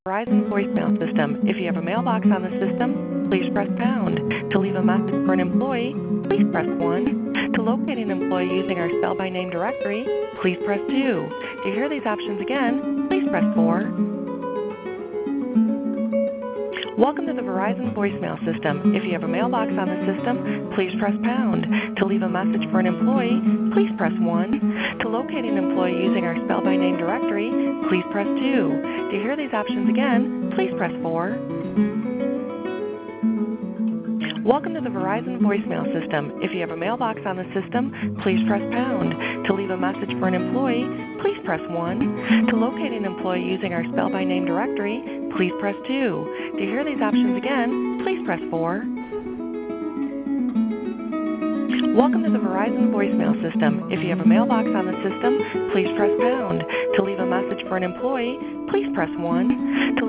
Verizon voicemail system. If you have a mailbox on the system, please press pound. To leave a message for an employee, please press 1. To locate an employee using our spell by name directory, please press 2. To hear these options again, please press 4. Welcome to the Verizon voicemail system. If you have a mailbox on the system, please press pound. To leave a message for an employee, please press 1. To locate an employee using our spell by name directory, please press 2. To hear these options again, please press 4. Welcome to the Verizon voicemail system. If you have a mailbox on the system, please press pound. To leave a message for an employee, please press 1. To locate an employee using our spell by name directory, please press 2. To hear these options again, please press 4. Welcome to the Verizon voicemail system. If you have a mailbox on the system, please press pound. To leave a message for an employee, please press 1. To